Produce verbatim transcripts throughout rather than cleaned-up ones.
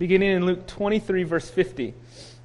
beginning in Luke twenty-three, verse fifty.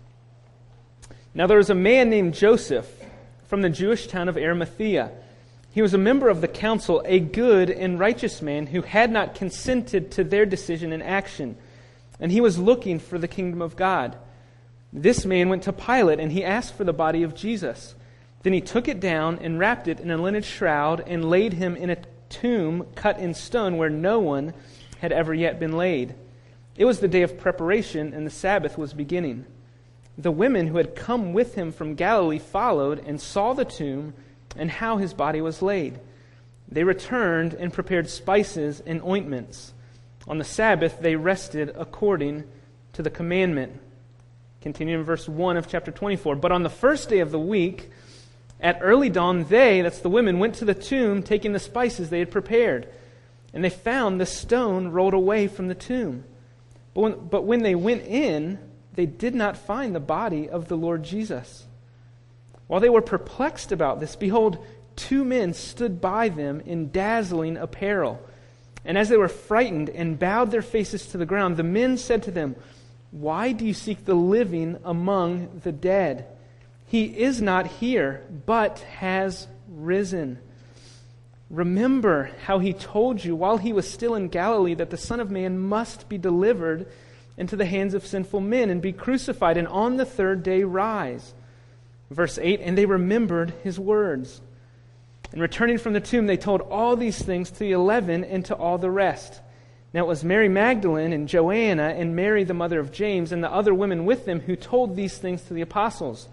Now there was a man named Joseph from the Jewish town of Arimathea. He was a member of the council, a good and righteous man who had not consented to their decision and action, and he was looking for the kingdom of God. This man went to Pilate, and he asked for the body of Jesus. Then he took it down and wrapped it in a linen shroud and laid him in a tomb cut in stone where no one had ever yet been laid. It was the day of preparation, and the Sabbath was beginning. The women who had come with him from Galilee followed and saw the tomb and how his body was laid. They returned and prepared spices and ointments. On the Sabbath they rested according to the commandment. Continuing in verse one of chapter twenty-four. But on the first day of the week, at early dawn, they, that's the women, went to the tomb, taking the spices they had prepared. And they found the stone rolled away from the tomb. But when, but when they went in, they did not find the body of the Lord Jesus. While they were perplexed about this, behold, two men stood by them in dazzling apparel. And as they were frightened and bowed their faces to the ground, the men said to them, "Why do you seek the living among the dead? He is not here, but has risen. Remember how he told you while he was still in Galilee that the Son of Man must be delivered into the hands of sinful men and be crucified, and on the third day rise." Verse eight, and they remembered his words. And returning from the tomb, they told all these things to the eleven and to all the rest. Now it was Mary Magdalene and Joanna and Mary the mother of James and the other women with them who told these things to the apostles.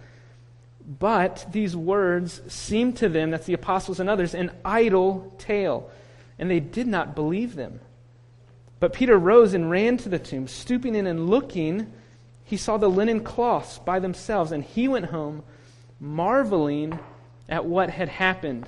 But these words seemed to them, that's the apostles and others, an idle tale, and they did not believe them. But Peter rose and ran to the tomb. Stooping in and looking, he saw the linen cloths by themselves, and he went home, marveling at what had happened.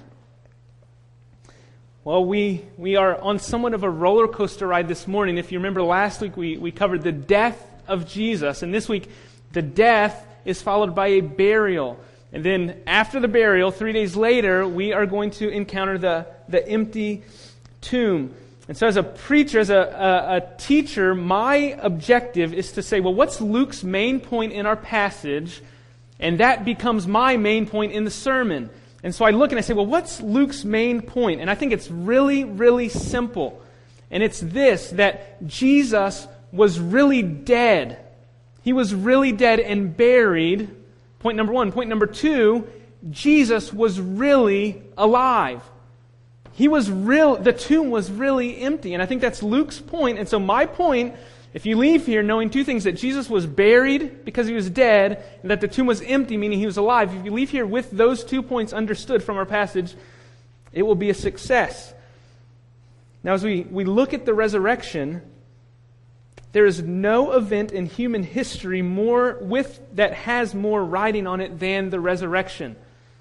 Well, we we are on somewhat of a roller coaster ride this morning. If you remember last week, we, we covered the death of Jesus, and this week, the death is followed by a burial. And then after the burial, three days later, we are going to encounter the, the empty tomb. And so as a preacher, as a, a, a teacher, my objective is to say, well, what's Luke's main point in our passage? And that becomes my main point in the sermon. And so I look and I say, well, what's Luke's main point? And I think it's really, really simple. And it's this, that Jesus was really dead. He was really dead and buried. Point number one. Point number two, Jesus was really alive. He was real, the tomb was really empty. And I think that's Luke's point. And so my point, if you leave here knowing two things, that Jesus was buried because he was dead, and that the tomb was empty, meaning he was alive, if you leave here with those two points understood from our passage, it will be a success. Now as we, we look at the resurrection, there is no event in human history more with that has more riding on it than the resurrection.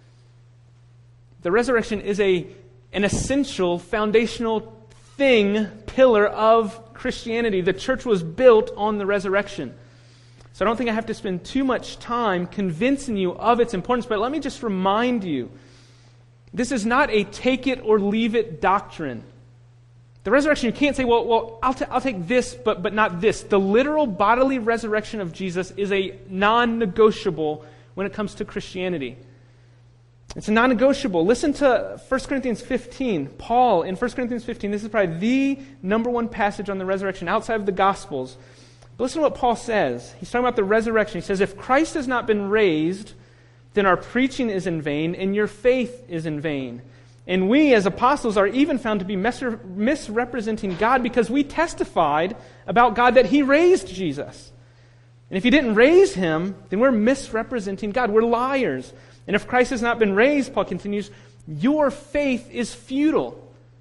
The resurrection is a an essential, foundational thing, pillar of Christianity. The church was built on the resurrection. So I don't think I have to spend too much time convincing you of its importance, but let me just remind you, this is not a take it or leave it doctrine. The resurrection, you can't say, well, well, I'll, t- I'll take this, but, but not this. The literal bodily resurrection of Jesus is a non-negotiable when it comes to Christianity. It's a non-negotiable. Listen to First Corinthians fifteen. Paul, in First Corinthians fifteen, this is probably the number one passage on the resurrection outside of the Gospels. But listen to what Paul says. He's talking about the resurrection. He says, if Christ has not been raised, then our preaching is in vain, and your faith is in vain. And we, as apostles, are even found to be mis- misrepresenting God because we testified about God that He raised Jesus. And if He didn't raise Him, then we're misrepresenting God. We're liars. And if Christ has not been raised, Paul continues, your faith is futile.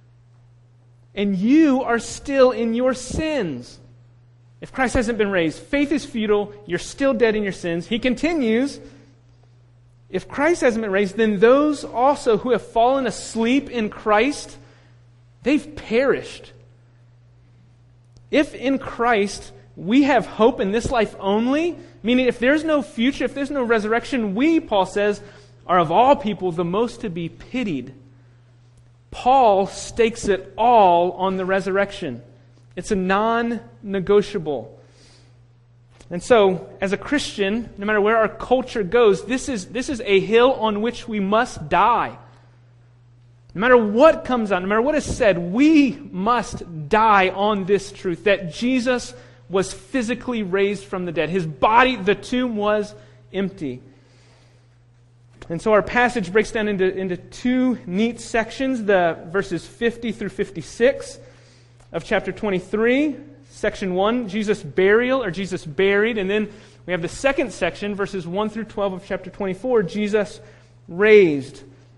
And you are still in your sins. If Christ hasn't been raised, faith is futile, you're still dead in your sins. He continues, if Christ hasn't been raised, then those also who have fallen asleep in Christ, they've perished. If in Christ we have hope in this life only, meaning if there's no future, if there's no resurrection, we, Paul says, are of all people the most to be pitied. Paul stakes it all on the resurrection. It's a non-negotiable. And so, as a Christian, no matter where our culture goes, this is, this is a hill on which we must die. No matter what comes out, no matter what is said, we must die on this truth, that Jesus was physically raised from the dead. His body, the tomb was empty. And so our passage breaks down into, into two neat sections, the verses fifty through fifty-six of chapter twenty-three. Section one, Jesus' burial, or Jesus buried. And then we have the second section, verses one through twelve of chapter twenty-four, Jesus raised.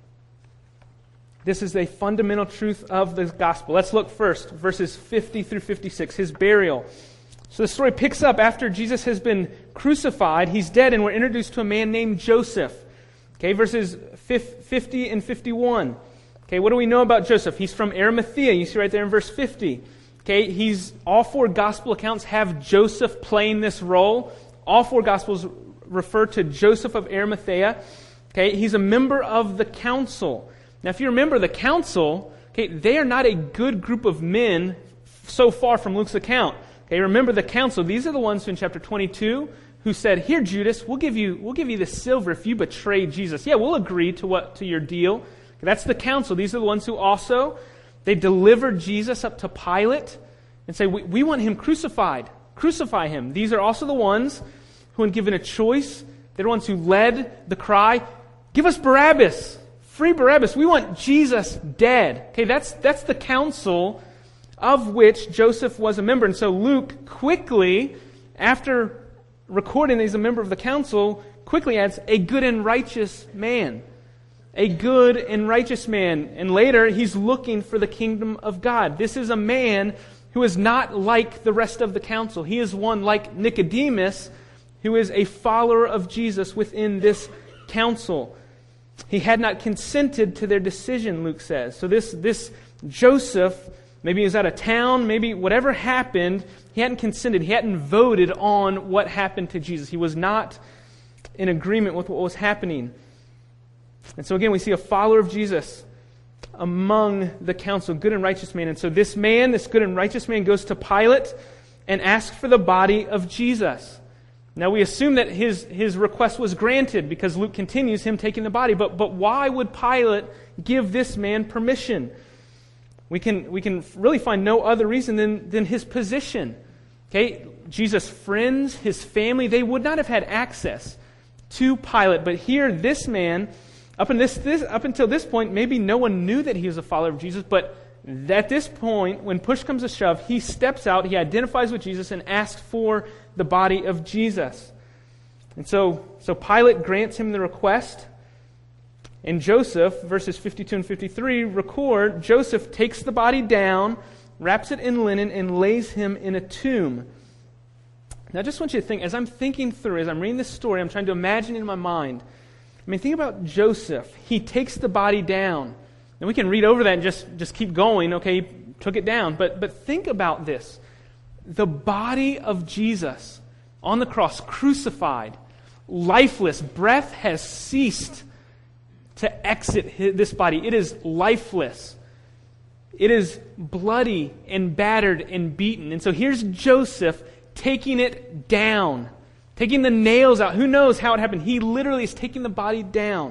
This is a fundamental truth of the gospel. Let's look first, verses fifty through fifty-six, his burial. So the story picks up after Jesus has been crucified. He's dead, and we're introduced to a man named Joseph. Okay, verses fifty and fifty-one. Okay, what do we know about Joseph? He's from Arimathea. You see right there in verse fifty. Okay, he's all four gospel accounts have Joseph playing this role. All four gospels refer to Joseph of Arimathea. Okay, he's a member of the council. Now, if you remember the council, okay, they are not a good group of men so far from Luke's account. Okay, remember the council. These are the ones who in chapter twenty-two who said, "Here, Judas, we'll give you we'll give you the silver if you betray Jesus. Yeah, we'll agree to what to your deal." Okay, that's the council. These are the ones who also they delivered Jesus up to Pilate and say, we, we want him crucified. Crucify him. These are also the ones who, when given a choice, they're the ones who led the cry, "Give us Barabbas. Free Barabbas. We want Jesus dead." Okay, that's that's the council of which Joseph was a member. And so Luke quickly, after recording that he's a member of the council, quickly adds a good and righteous man. A good and righteous man. And later, he's looking for the kingdom of God. This is a man who is not like the rest of the council. He is one like Nicodemus, who is a follower of Jesus within this council. He had not consented to their decision, Luke says. So this, this Joseph, maybe he was out of town, maybe whatever happened, he hadn't consented. He hadn't voted on what happened to Jesus. He was not in agreement with what was happening. And so again, we see a follower of Jesus among the council, good and righteous man. And so this man, this good and righteous man, goes to Pilate and asks for the body of Jesus. Now we assume that his, his request was granted because Luke continues him taking the body. But, but why would Pilate give this man permission? We can, we can really find no other reason than, than his position. Okay, Jesus' friends, his family, they would not have had access to Pilate. But here, this man, up, in this, this, up until this point, maybe no one knew that he was a follower of Jesus. But at this point, when push comes to shove, he steps out, he identifies with Jesus, and asks for the body of Jesus. And so, so Pilate grants him the request. And Joseph, verses fifty-two and fifty-three, record, Joseph takes the body down, wraps it in linen, and lays him in a tomb. Now I just want you to think, as I'm thinking through, as I'm reading this story, I'm trying to imagine in my mind. I mean, think about Joseph. He takes the body down. And we can read over that and just, just keep going. Okay, he took it down. But, but think about this. The body of Jesus on the cross, crucified, lifeless, breath has ceased to exit his, this body. It is lifeless. It is bloody and battered and beaten. And so here's Joseph taking it down, taking the nails out. Who knows how it happened? He literally is taking the body down.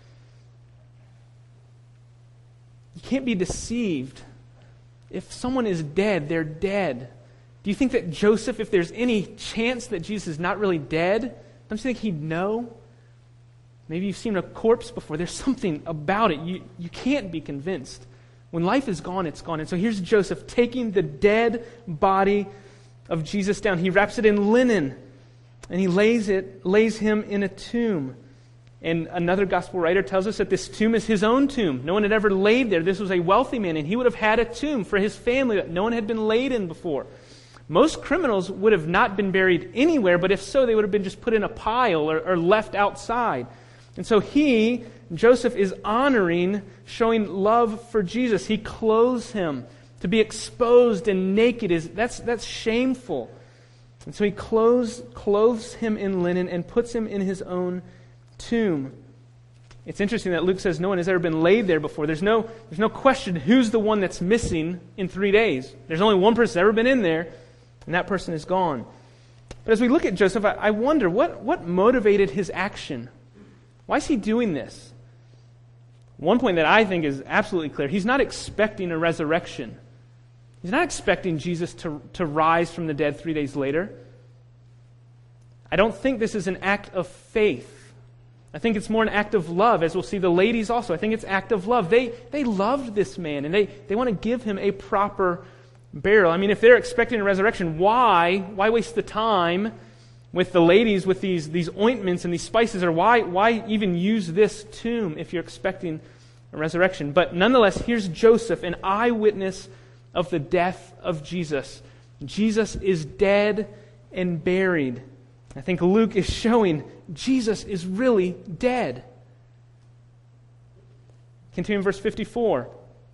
You can't be deceived. If someone is dead, they're dead. Do you think that Joseph, if there's any chance that Jesus is not really dead, don't you think he'd know? Maybe you've seen a corpse before. There's something about it. You, you can't be convinced. When life is gone, it's gone. And so here's Joseph taking the dead body of Jesus down. He wraps it in linen, and he lays it, lays him in a tomb. And another gospel writer tells us that this tomb is his own tomb. No one had ever laid there. This was a wealthy man, and he would have had a tomb for his family that no one had been laid in before. Most criminals would have not been buried anywhere, but if so, they would have been just put in a pile or, or left outside. And so he, Joseph, is honoring, showing love for Jesus. He clothes him. To be exposed and naked, is that's that's shameful. And so he clothes, clothes him in linen and puts him in his own tomb. It's interesting that Luke says no one has ever been laid there before. There's no, there's no question who's the one that's missing in three days. There's only one person that's ever been in there, and that person is gone. But as we look at Joseph, I, I wonder, what, what motivated his action? Why is he doing this? One point that I think is absolutely clear, he's not expecting a resurrection. He's not expecting Jesus to, to rise from the dead three days later. I don't think this is an act of faith. I think it's more an act of love, as we'll see the ladies also. I think it's act of love. They they loved this man, and they, they want to give him a proper burial. I mean, if they're expecting a resurrection, why why waste the time with the ladies with these, these ointments and these spices? Or why why even use this tomb if you're expecting a resurrection? But nonetheless, here's Joseph, an eyewitness of the death of Jesus. Jesus is dead and buried. I think Luke is showing Jesus is really dead. Continue in verse fifty-four.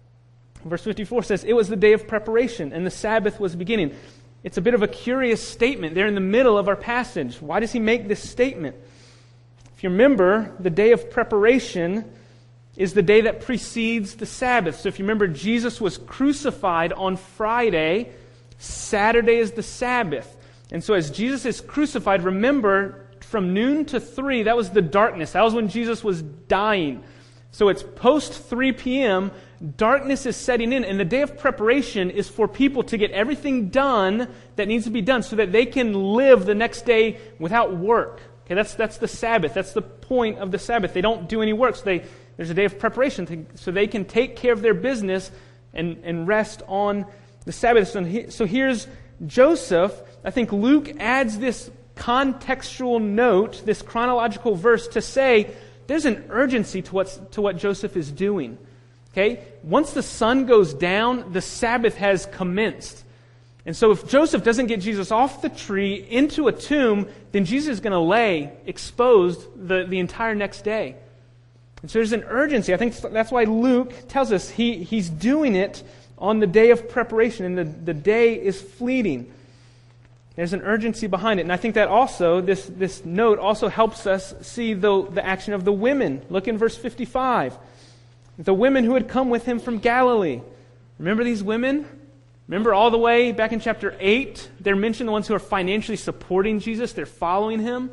Verse fifty-four says, "It was the day of preparation, and the Sabbath was beginning." It's a bit of a curious statement there in the middle of our passage. Why does he make this statement? If you remember, the day of preparation is the day that precedes the Sabbath. So if you remember, Jesus was crucified on Friday. Saturday is the Sabbath. And so as Jesus is crucified, remember, from noon to three, that was the darkness. That was when Jesus was dying. So it's post three p.m., darkness is setting in, and the day of preparation is for people to get everything done that needs to be done so that they can live the next day without work. Okay, that's that's the Sabbath. That's the point of the Sabbath. They don't do any work, so they, there's a day of preparation to, so they can take care of their business and, and rest on the Sabbath. So, he, so here's Joseph. I think Luke adds this contextual note, this chronological verse, to say there's an urgency to what's, to what Joseph is doing. Okay? Once the sun goes down, the Sabbath has commenced. And so if Joseph doesn't get Jesus off the tree into a tomb, then Jesus is going to lay exposed the, the entire next day. And so there's an urgency. I think that's why Luke tells us he, he's doing it on the day of preparation, and the, the day is fleeting. There's an urgency behind it. And I think that also, this, this note also helps us see the, the action of the women. Look in verse fifty-five. The women who had come with him from Galilee. Remember these women? Remember all the way back in chapter eight? They're mentioned, the ones who are financially supporting Jesus. They're following him.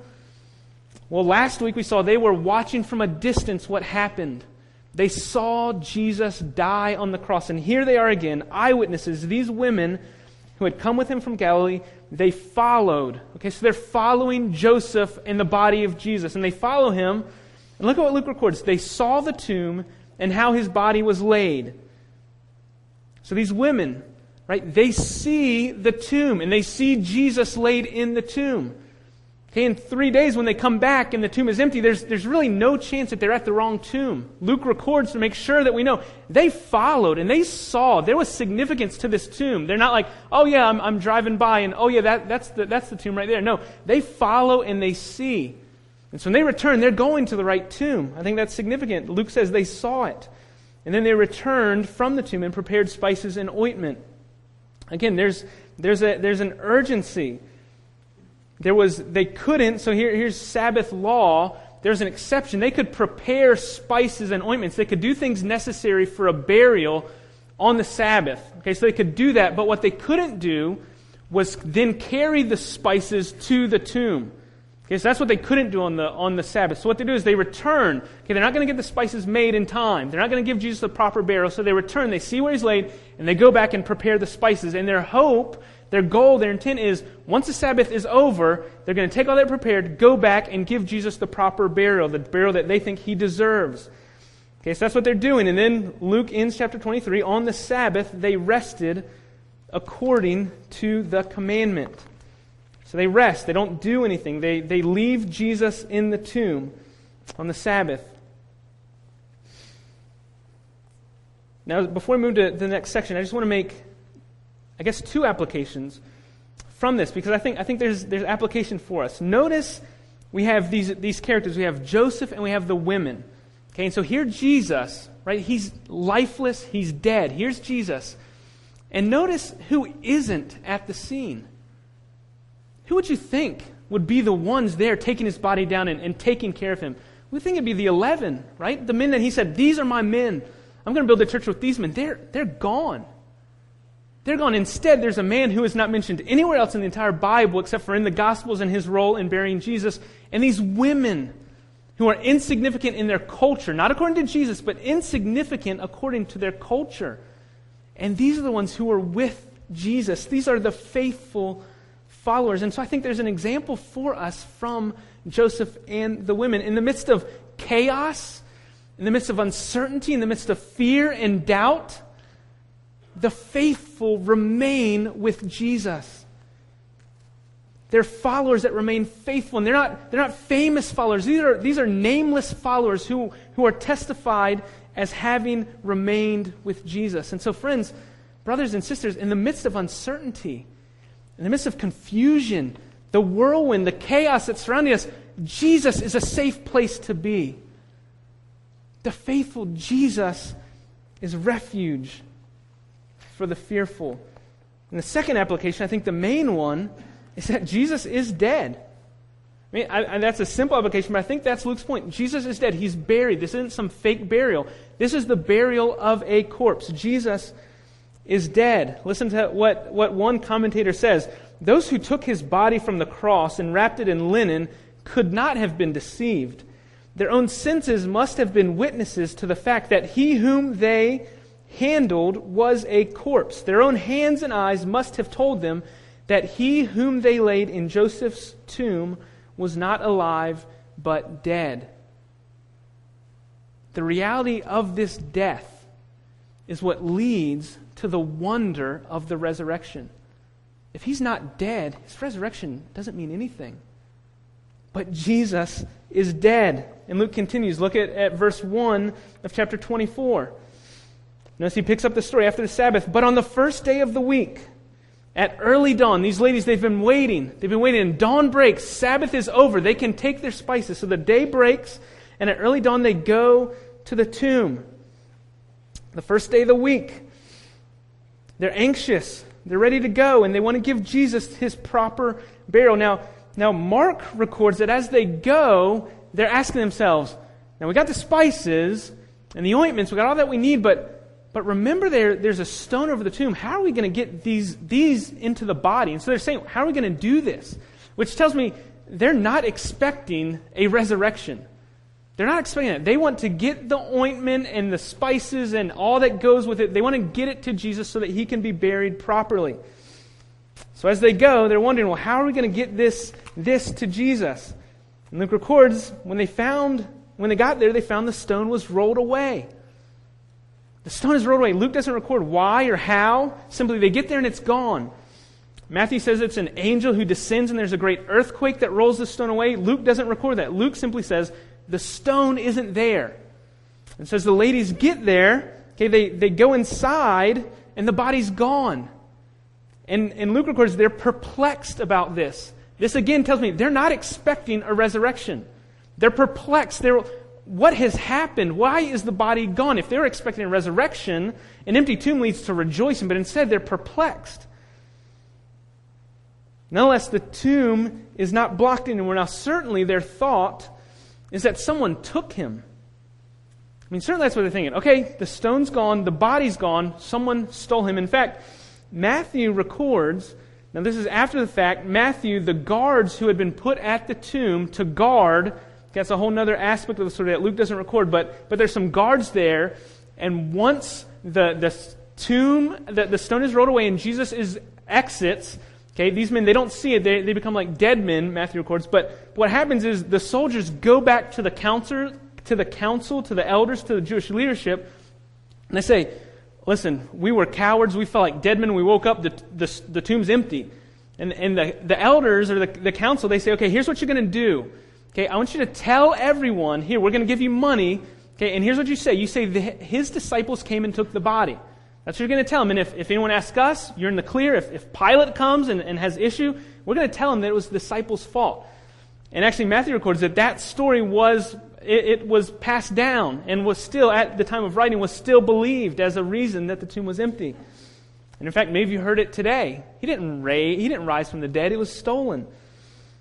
Well, last week we saw they were watching from a distance what happened. They saw Jesus die on the cross. And here they are again, eyewitnesses. These women who had come with him from Galilee, they followed. Okay, so they're following Joseph and the body of Jesus. And they follow him. And look at what Luke records. They saw the tomb and how his body was laid. So these women, right, they see the tomb and they see Jesus laid in the tomb. Okay, in three days when they come back and the tomb is empty, there's, there's really no chance that they're at the wrong tomb. Luke records to make sure that we know. They followed and they saw. There was significance to this tomb. They're not like, oh yeah, I'm, I'm driving by and oh yeah, that, that's, the, that's the tomb right there. No, they follow and they see. And so when they return, they're going to the right tomb. I think that's significant. Luke says they saw it. And then they returned from the tomb and prepared spices and ointment. Again, there's, there's, a, there's an urgency. There was, they couldn't, so here, here's Sabbath law. There's an exception. They could prepare spices and ointments. They could do things necessary for a burial on the Sabbath. Okay, so they could do that, but what they couldn't do was then carry the spices to the tomb. Okay, so that's what they couldn't do on the on the Sabbath. So what they do is they return. Okay, they're not going to get the spices made in time. They're not going to give Jesus the proper burial, so they return. They see where he's laid, and they go back and prepare the spices. And their hope, their goal, their intent is, once the Sabbath is over, they're going to take all that prepared, go back and give Jesus the proper burial, the burial that they think he deserves. Okay, so that's what they're doing. And then Luke ends chapter twenty-three, on the Sabbath they rested according to the commandment. So they rest. They don't do anything. They, they leave Jesus in the tomb on the Sabbath. Now, before we move to the next section, I just want to make, I guess, two applications from this, because I think I think there's there's application for us. Notice we have these these characters. We have Joseph and we have the women. Okay, and so here Jesus, right? He's lifeless. He's dead. Here's Jesus. And notice who isn't at the scene. Who would you think would be the ones there taking his body down and, and taking care of him? We think it'd be the eleven, right? The men that he said, these are my men. I'm going to build a church with these men. They're, they're gone. They're gone. Instead, there's a man who is not mentioned anywhere else in the entire Bible except for in the Gospels and his role in burying Jesus. And these women who are insignificant in their culture, not according to Jesus, but insignificant according to their culture. And these are the ones who are with Jesus. These are the faithful followers. And so I think there's an example for us from Joseph and the women. In the midst of chaos, in the midst of uncertainty, in the midst of fear and doubt, the faithful remain with Jesus. They're followers that remain faithful. And they're not, they're not famous followers. These are, these are nameless followers who, who are testified as having remained with Jesus. And so, friends, brothers and sisters, in the midst of uncertainty, in the midst of confusion, the whirlwind, the chaos that's surrounding us, Jesus is a safe place to be. The faithful Jesus is refuge for the fearful. And the second application, I think the main one, is that Jesus is dead. I mean, I, I, that's a simple application, but I think that's Luke's point. Jesus is dead. He's buried. This isn't some fake burial. This is the burial of a corpse. Jesus is dead. Listen to what, what one commentator says. Those who took his body from the cross and wrapped it in linen could not have been deceived. Their own senses must have been witnesses to the fact that he whom they handled was a corpse. Their own hands and eyes must have told them that he whom they laid in Joseph's tomb was not alive but dead. The reality of this death is what leads to the wonder of the resurrection. If he's not dead, his resurrection doesn't mean anything. But Jesus is dead. And Luke continues. Look at, at verse one of chapter twenty-four. Notice he picks up the story after the Sabbath. But on the first day of the week, at early dawn, these ladies, they've been waiting. They've been waiting, and dawn breaks. Sabbath is over. They can take their spices. So the day breaks, and at early dawn they go to the tomb. The first day of the week. They're anxious. They're ready to go, and they want to give Jesus his proper burial. Now, now Mark records that as they go, they're asking themselves, now we got the spices and the ointments, we got all that we need, but But remember there, there's a stone over the tomb. How are we going to get these, these into the body? And so they're saying, how are we going to do this? Which tells me they're not expecting a resurrection. They're not expecting it. They want to get the ointment and the spices and all that goes with it. They want to get it to Jesus so that he can be buried properly. So as they go, they're wondering, well, how are we going to get this, this to Jesus? And Luke records, when they found, when they got there, they found the stone was rolled away. The stone is rolled away. Luke doesn't record why or how. Simply they get there and it's gone. Matthew says it's an angel who descends and there's a great earthquake that rolls the stone away. Luke doesn't record that. Luke simply says the stone isn't there. And so as the ladies get there, okay, they, they go inside and the body's gone. And, and Luke records they're perplexed about this. This again tells me they're not expecting a resurrection. They're perplexed. They're What has happened? Why is the body gone? If they were expecting a resurrection, an empty tomb leads to rejoicing, but instead they're perplexed. Nonetheless, the tomb is not blocked anymore. Now, certainly their thought is that someone took him. I mean, certainly that's what they're thinking. Okay, the stone's gone, the body's gone, someone stole him. In fact, Matthew records, now this is after the fact, Matthew, the guards who had been put at the tomb to guard, that's a whole other aspect of the story that Luke doesn't record, but, but there's some guards there, and once the, the tomb, the, the stone is rolled away and Jesus is exits, okay, these men, they don't see it, they, they become like dead men, Matthew records, but what happens is the soldiers go back to the council, to the council, to the elders, to the Jewish leadership, and they say, listen, we were cowards, we felt like dead men, we woke up, the, the, the tomb's empty. And, and the, the elders, or the, the council, they say, okay, here's what you're going to do. Okay, I want you to tell everyone, here, we're going to give you money, okay, and here's what you say. You say, the, his disciples came and took the body. That's what you're going to tell them. And if, if anyone asks us, you're in the clear. If, if Pilate comes and, and has issue, we're going to tell him that it was the disciples' fault. And actually, Matthew records that that story was, it, it was passed down and was still, at the time of writing, was still believed as a reason that the tomb was empty. And in fact, maybe of you heard it today. He didn't rise, he didn't rise from the dead. It was stolen.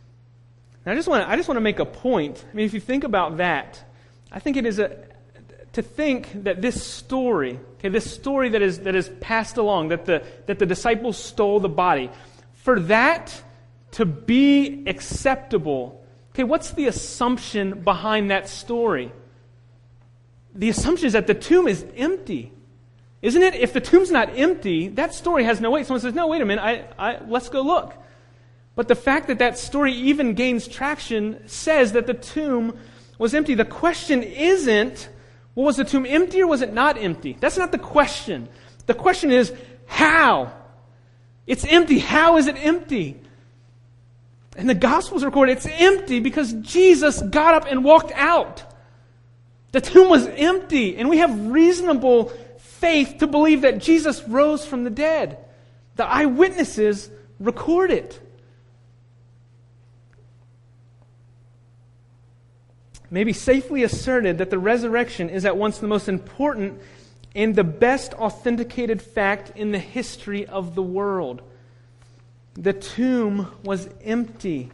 And I just want to, I just want to make a point. I mean, if you think about that, I think it is a, to think that this story, okay, this story that is that is passed along, that the that the disciples stole the body, for that to be acceptable, okay, what's the assumption behind that story? The assumption is that the tomb is empty. Isn't it? If the tomb's not empty, that story has no weight. Someone says, no, wait a minute, I, I, let's go look. But the fact that that story even gains traction says that the tomb was empty. The question isn't, well, was the tomb empty or was it not empty? That's not the question. The question is, how? It's empty. How is it empty? And the Gospels record it's empty because Jesus got up and walked out. The tomb was empty, and we have reasonable faith to believe that Jesus rose from the dead. The eyewitnesses record it. It may be safely asserted that the resurrection is at once the most important and the best authenticated fact in the history of the world. The tomb was empty.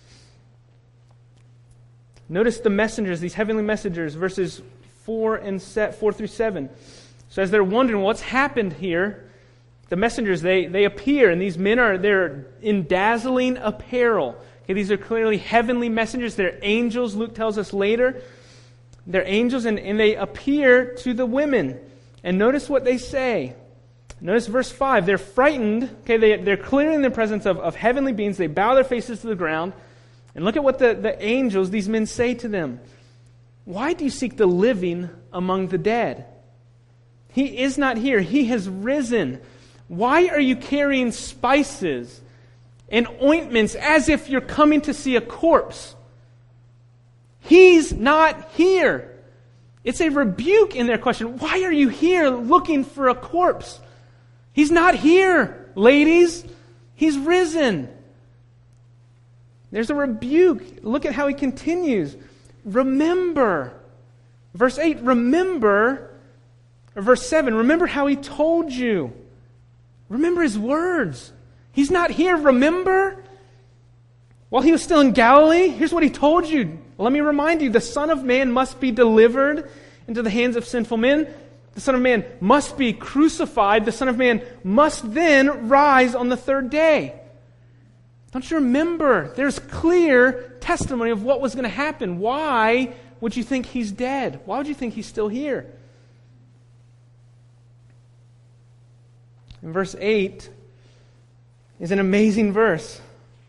Notice the messengers, these heavenly messengers, verses four and set, four through seven. So as they're wondering what's happened here, the messengers, they, they appear, and these men are they're in dazzling apparel. Okay, these are clearly heavenly messengers. They're angels, Luke tells us later. They're angels, and, and they appear to the women. And notice what they say. Notice verse five. They're frightened. Okay, they, they're clearly in the presence of, of heavenly beings. They bow their faces to the ground. And look at what the, the angels, these men, say to them. Why do you seek the living among the dead? He is not here. He has risen. Why are you carrying spices and ointments as if you're coming to see a corpse? He's not here. It's a rebuke in their question. Why are you here looking for a corpse? He's not here, ladies. He's risen. There's a rebuke. Look at how he continues. Remember. Verse eight, remember. Or verse seven, remember how he told you. Remember his words. He's not here, remember? While he was still in Galilee, here's what he told you. Let me remind you, the Son of Man must be delivered into the hands of sinful men. The Son of Man must be crucified. The Son of Man must then rise on the third day. Don't you remember? There's clear testimony of what was going to happen. Why would you think he's dead? Why would you think he's still here? In verse eight is an amazing verse.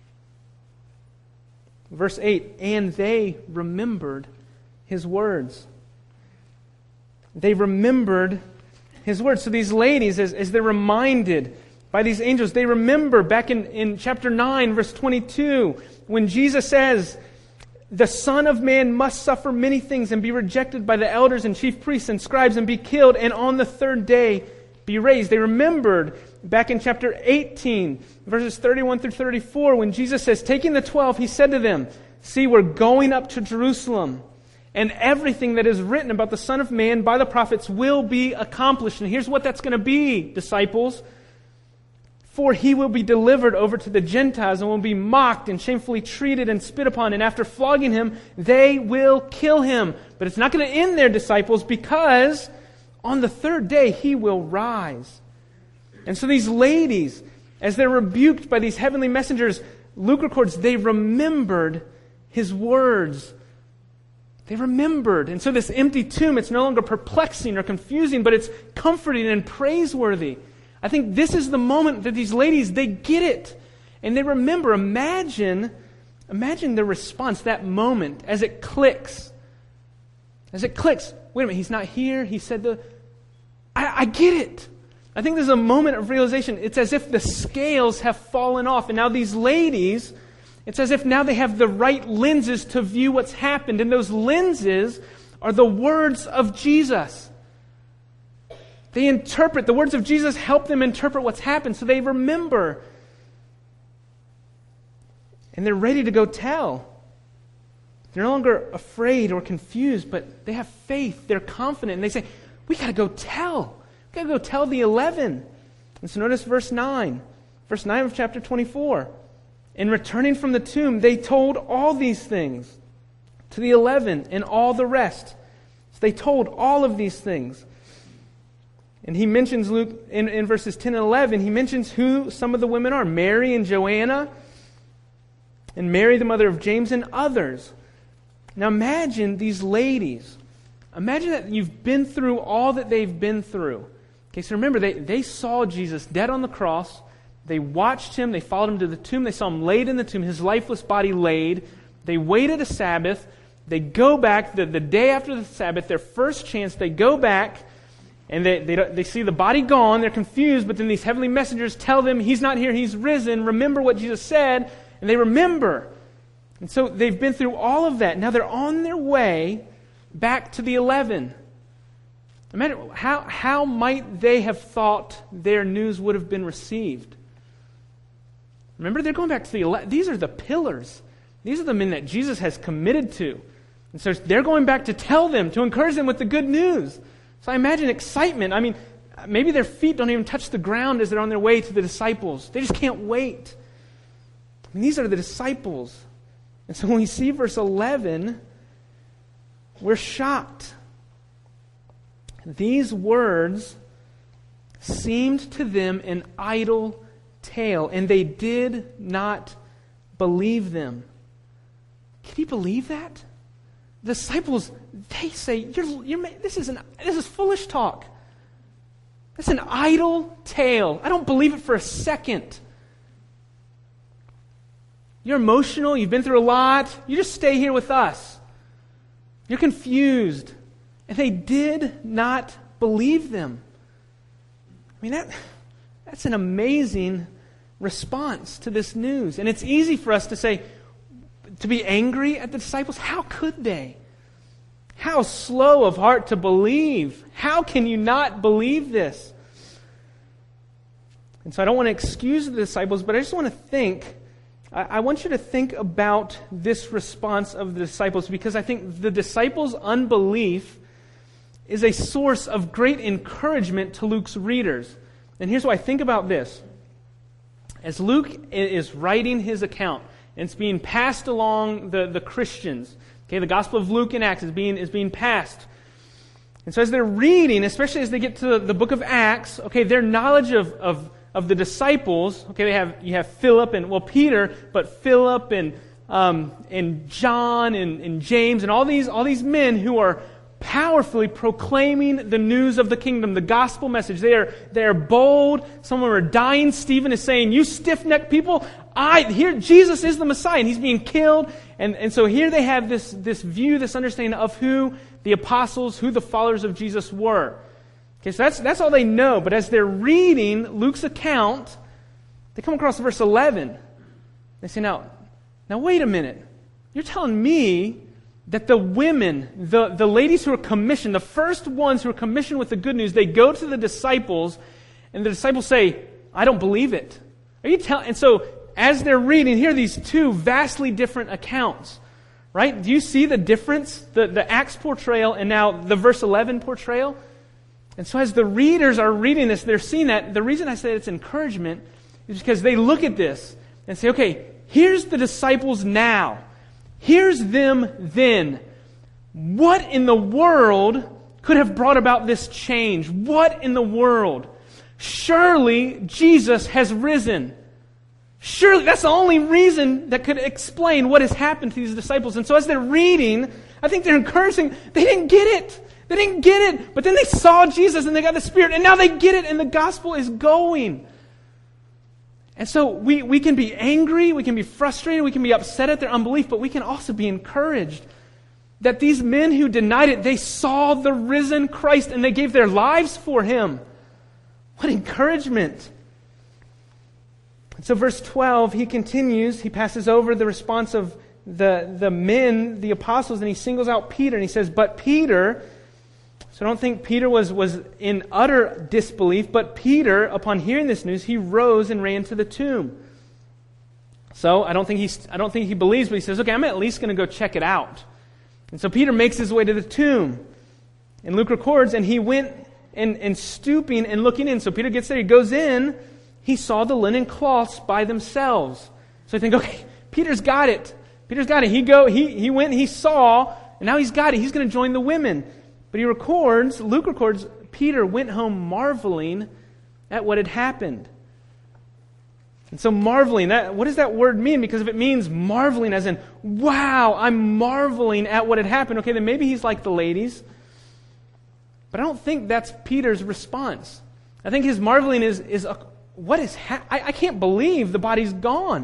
Verse eight, and they remembered his words. They remembered his words. So these ladies, as, as they're reminded by these angels, they remember back in, in chapter nine, verse twenty-two, when Jesus says, the Son of Man must suffer many things and be rejected by the elders and chief priests and scribes and be killed and on the third day be raised. They remembered back in chapter eighteen, verses thirty-one through thirty-four, when Jesus says, taking the twelve, he said to them, see, we're going up to Jerusalem, and everything that is written about the Son of Man by the prophets will be accomplished. And here's what that's going to be, disciples. For he will be delivered over to the Gentiles and will be mocked and shamefully treated and spit upon. And after flogging him, they will kill him. But it's not going to end there, disciples, because on the third day he will rise. And so these ladies, as they're rebuked by these heavenly messengers, Luke records they remembered his words. They remembered. And so this empty tomb, it's no longer perplexing or confusing, but it's comforting and praiseworthy. I think this is the moment that these ladies, they get it. And they remember. Imagine, imagine the response, that moment, as it clicks. As it clicks. Wait a minute, he's not here. He said the... I, I get it. I think there's a moment of realization. It's as if the scales have fallen off. And now these ladies, it's as if now they have the right lenses to view what's happened. And those lenses are the words of Jesus. They interpret, the words of Jesus help them interpret what's happened, so they remember. And they're ready to go tell. They're no longer afraid or confused, but they have faith, they're confident, and they say, we got to go tell. We got to go tell the eleven. And so notice verse nine. Verse nine of chapter twenty-four. And returning from the tomb, they told all these things to the eleven and all the rest. they told all of these things. And he mentions, Luke, in, in verses ten and eleven, he mentions who some of the women are. Mary and Joanna, and Mary, the mother of James, and others. Now imagine these ladies. Imagine that you've been through all that they've been through. Okay, so remember, they, they saw Jesus dead on the cross. They watched him. They followed him to the tomb. They saw him laid in the tomb, his lifeless body laid. They waited a Sabbath. They go back the, the day after the Sabbath, their first chance. They go back, and they, they, they see the body gone. They're confused, but then these heavenly messengers tell them, he's not here, he's risen. Remember what Jesus said. And they remember. And so they've been through all of that. Now they're on their way back to the eleven. Imagine, how, how might they have thought their news would have been received? Remember, they're going back to the eleven. These are the pillars. These are the men that Jesus has committed to. And so they're going back to tell them, to encourage them with the good news. So I imagine excitement. I mean, maybe their feet don't even touch the ground as they're on their way to the disciples. They just can't wait. I mean, these are the disciples. And so when we see verse eleven, we're shocked. These words seemed to them an idle tale, and they did not believe them. Can you believe that? The disciples, they say, you're, you're, this, is an, this is foolish talk. That's an idle tale. I don't believe it for a second. You're emotional. You've been through a lot. You just stay here with us. You're confused. And they did not believe them. I mean, that that's an amazing response to this news. And it's easy for us to say, to be angry at the disciples. How could they? How slow of heart to believe. How can you not believe this? And so I don't want to excuse the disciples, but I just want to think, I, I want you to think about this response of the disciples, because I think the disciples' unbelief is a source of great encouragement to Luke's readers. And here's what I think about this. As Luke is writing his account, and it's being passed along the, the Christians, okay, the Gospel of Luke and Acts is being, is being passed. And so as they're reading, especially as they get to the book of Acts, okay, their knowledge of, of, of the disciples, okay, they have you have Philip and, well, Peter, but Philip and um, and John and, and James and all these all these men who are powerfully proclaiming the news of the kingdom, the gospel message. They are, they are bold. Some of them are dying. Stephen is saying, you stiff-necked people, I here Jesus is the Messiah, and he's being killed. And, and so here they have this, this view, this understanding of who the apostles, who the followers of Jesus were. Okay, so that's that's all they know. But as they're reading Luke's account, they come across verse eleven. They say, now, now wait a minute. You're telling me that the women, the, the ladies who are commissioned, the first ones who are commissioned with the good news, they go to the disciples, and the disciples say, I don't believe it. Are you telling? And so, as they're reading, here are these two vastly different accounts, right? Do you see the difference? The, the Acts portrayal and now the verse eleven portrayal? And so as the readers are reading this, they're seeing that. The reason I say it's encouragement is because they look at this and say, okay, here's the disciples now. Here's them then. What in the world could have brought about this change? What in the world? Surely Jesus has risen. Surely that's the only reason that could explain what has happened to these disciples. And so as they're reading, I think they're encouraging. They didn't get it. They didn't get it. But then they saw Jesus and they got the Spirit. And now they get it and the gospel is going. And so we, we can be angry, we can be frustrated, we can be upset at their unbelief, but we can also be encouraged that these men who denied it, they saw the risen Christ and they gave their lives for Him. What encouragement. And so verse twelve, he continues, he passes over the response of the, the men, the apostles, and he singles out Peter and he says, but Peter... So I don't think Peter was, was in utter disbelief, but Peter, upon hearing this news, he rose and ran to the tomb. So I don't think he's, I don't think he believes, but he says, okay, I'm at least going to go check it out. And so Peter makes his way to the tomb. And Luke records, and he went and, and stooping and looking in. So Peter gets there, he goes in, he saw the linen cloths by themselves. So I think, okay, Peter's got it. Peter's got it. He go, he, he went, he saw, and now he's got it. He's going to join the women. But he records, Luke records, Peter went home marveling at what had happened. And so marveling, that, what does that word mean? Because if it means marveling as in, wow, I'm marveling at what had happened, okay, then maybe he's like the ladies. But I don't think that's Peter's response. I think his marveling is, is a, what is, ha- I, I can't believe the body's gone.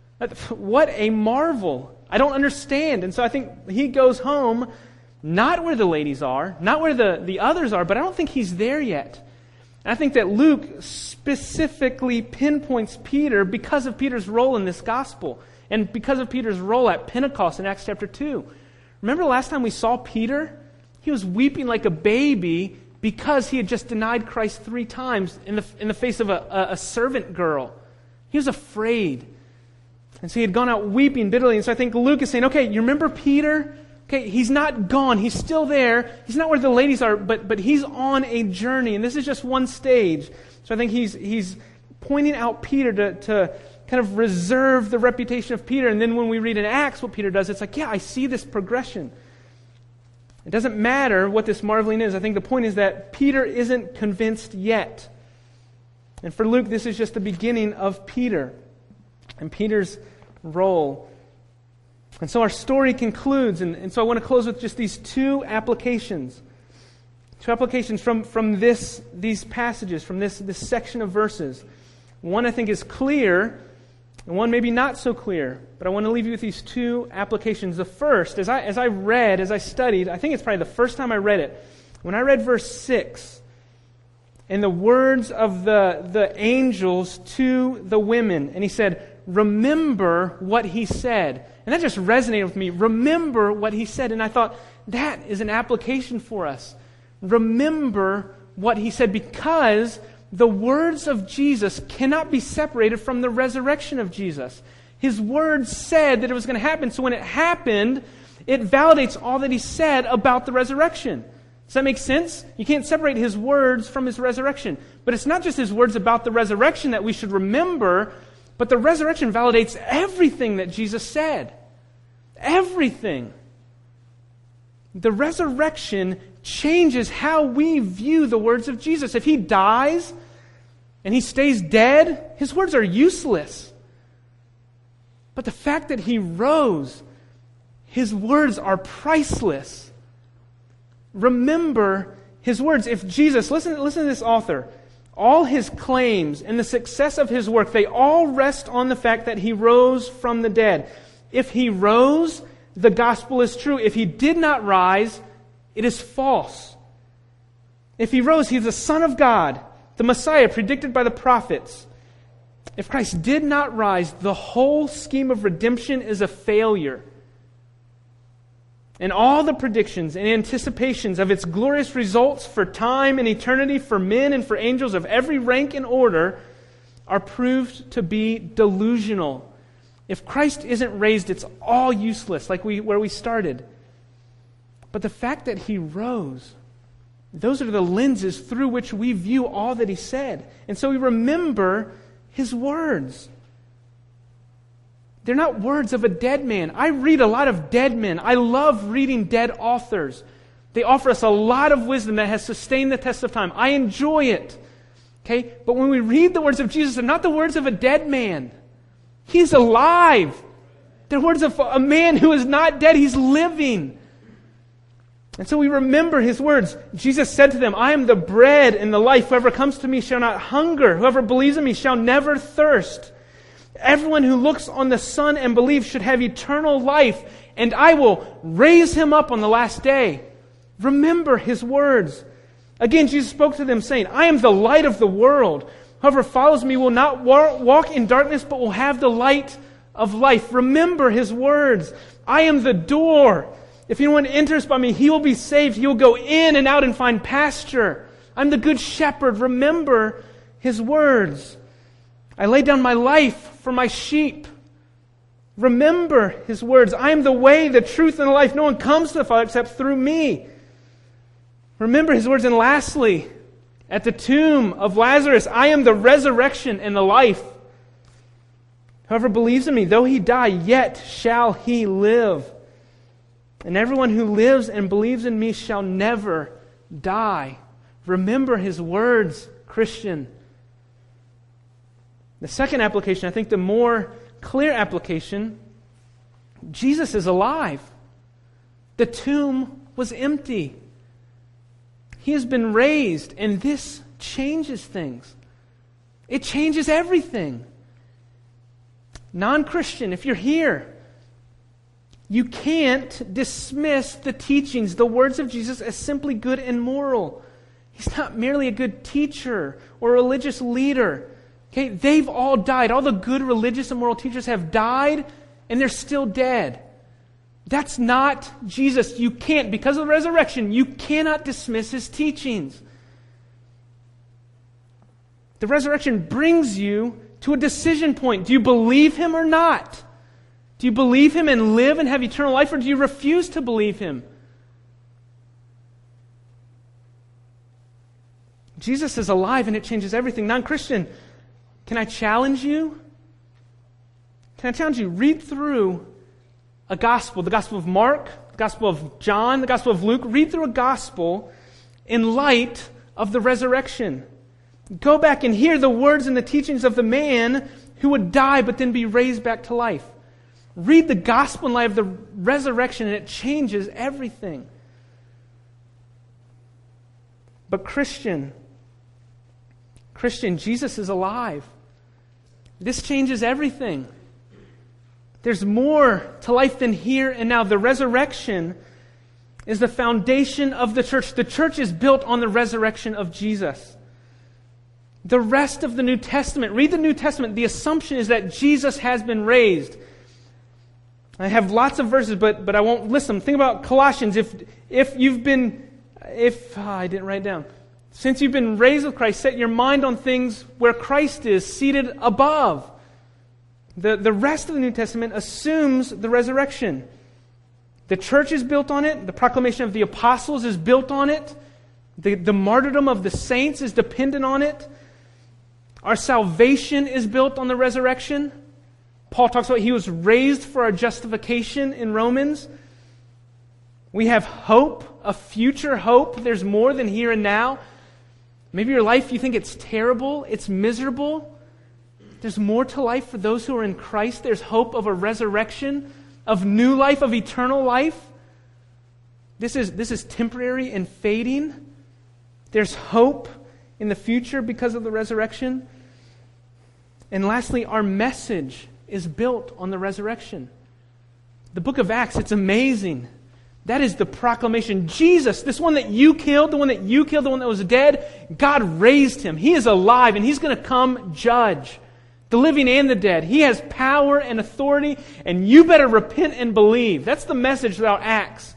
What a marvel. I don't understand. And so I think he goes home, not where the ladies are, not where the, the others are, but I don't think he's there yet. And I think that Luke specifically pinpoints Peter because of Peter's role in this gospel and because of Peter's role at Pentecost in Acts chapter two. Remember the last time we saw Peter? He was weeping like a baby because he had just denied Christ three times in the in the face of a, a, a servant girl. He was afraid. And so he had gone out weeping bitterly. And so I think Luke is saying, okay, you remember Peter? Okay, he's not gone. He's still there. He's not where the ladies are, but but he's on a journey. And this is just one stage. So I think he's he's pointing out Peter to, to kind of reserve the reputation of Peter. And then when we read in Acts what Peter does, it's like, yeah, I see this progression. It doesn't matter what this marveling is. I think the point is that Peter isn't convinced yet. And for Luke, this is just the beginning of Peter and Peter's role. And so our story concludes, and, and so I want to close with just these two applications. Two applications from, from this these passages, from this, this section of verses. One I think is clear, and one maybe not so clear. But I want to leave you with these two applications. The first, as I as I read, as I studied, I think it's probably the first time I read it. When I read verse six, and the words of the, the angels to the women, and he said, remember what he said. And that just resonated with me. Remember what he said. And I thought, that is an application for us. Remember what he said, because the words of Jesus cannot be separated from the resurrection of Jesus. His words said that it was going to happen. So when it happened, it validates all that he said about the resurrection. Does that make sense? You can't separate his words from his resurrection. But it's not just his words about the resurrection that we should remember, but the resurrection validates everything that Jesus said. Everything. The resurrection changes how we view the words of Jesus. If he dies and he stays dead, his words are useless. But the fact that he rose, his words are priceless. Remember his words. If Jesus, listen, listen to this author, all his claims and the success of his work, they all rest on the fact that he rose from the dead. If he rose, the gospel is true. If he did not rise, it is false. If he rose, he's the Son of God, the Messiah predicted by the prophets. If Christ did not rise, the whole scheme of redemption is a failure. And all the predictions and anticipations of its glorious results for time and eternity, for men and for angels of every rank and order, are proved to be delusional. If Christ isn't raised, it's all useless, like we where we started. But the fact that he rose, those are the lenses through which we view all that he said. And so we remember his words. They're not words of a dead man. I read a lot of dead men. I love reading dead authors. They offer us a lot of wisdom that has sustained the test of time. I enjoy it. Okay? But when we read the words of Jesus, they're not the words of a dead man. He's alive. They're words of a man who is not dead. He's living. And so we remember his words. Jesus said to them, I am the bread and the life. Whoever comes to me shall not hunger. Whoever believes in me shall never thirst. Everyone who looks on the Son and believes should have eternal life, and I will raise him up on the last day. Remember his words. Again, Jesus spoke to them saying, I am the light of the world. Whoever follows me will not walk in darkness, but will have the light of life. Remember his words. I am the door. If anyone enters by me, he will be saved. He will go in and out and find pasture. I'm the good shepherd. Remember his words. I lay down my life for my sheep. Remember his words. I am the way, the truth, and the life. No one comes to the Father except through me. Remember his words. And lastly, at the tomb of Lazarus, I am the resurrection and the life. Whoever believes in me, though he die, yet shall he live. And everyone who lives and believes in me shall never die. Remember his words, Christian. The second application, I think the more clear application, Jesus is alive. The tomb was empty. He has been raised, and this changes things. It changes everything. Non-Christian, if you're here, you can't dismiss the teachings, the words of Jesus as simply good and moral. He's not merely a good teacher or religious leader. Okay, they've all died. All the good religious and moral teachers have died, and they're still dead. That's not Jesus. You can't, because of the resurrection, you cannot dismiss his teachings. The resurrection brings you to a decision point. Do you believe him or not? Do you believe him and live and have eternal life, or do you refuse to believe him? Jesus is alive, and it changes everything. Non-Christian, can I challenge you? Can I challenge you? Read through a gospel, the Gospel of Mark, the Gospel of John, the Gospel of Luke. Read through a gospel in light of the resurrection. Go back and hear the words and the teachings of the man who would die but then be raised back to life. Read the gospel in light of the resurrection, and it changes everything. But Christian, Christian, Jesus is alive. This changes everything. There's more to life than here and now. The resurrection is the foundation of the church. The church is built on the resurrection of Jesus. The rest of the New Testament, read the New Testament, the assumption is that Jesus has been raised. I have lots of verses, but but I won't list them. Think about Colossians. If if you've been, if oh, I didn't write down. Since you've been raised with Christ, set your mind on things where Christ is, seated above. The, the rest of the New Testament assumes the resurrection. The church is built on it. The proclamation of the apostles is built on it. The, the martyrdom of the saints is dependent on it. Our salvation is built on the resurrection. Paul talks about he was raised for our justification in Romans. We have hope, a future hope. There's more than here and now. Maybe your life, you think it's terrible, it's miserable. There's more to life for those who are in Christ. There's hope of a resurrection, of new life, of eternal life. This is, this is temporary and fading. There's hope in the future because of the resurrection. And lastly, our message is built on the resurrection. The book of Acts, it's amazing. That is the proclamation. Jesus, this one that you killed, the one that you killed, the one that was dead, God raised him. He is alive, and he's going to come judge the living and the dead. He has power and authority, and you better repent and believe. That's the message throughout Acts.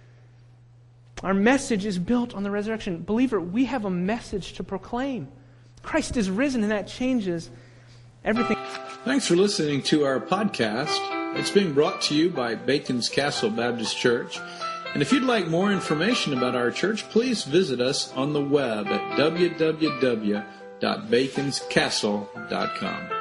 Our message is built on the resurrection. Believer, we have a message to proclaim. Christ is risen, and that changes everything. Thanks for listening to our podcast. It's being brought to you by Bacon's Castle Baptist Church. And if you'd like more information about our church, please visit us on the web at w w w dot bacons castle dot com.